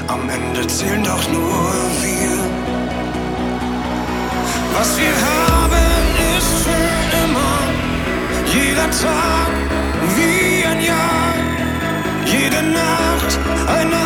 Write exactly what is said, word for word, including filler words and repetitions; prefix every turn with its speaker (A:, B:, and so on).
A: am Ende zählen doch nur wir. Was wir haben ist für immer, jeder Tag wie ein Jahr, jede Nacht eine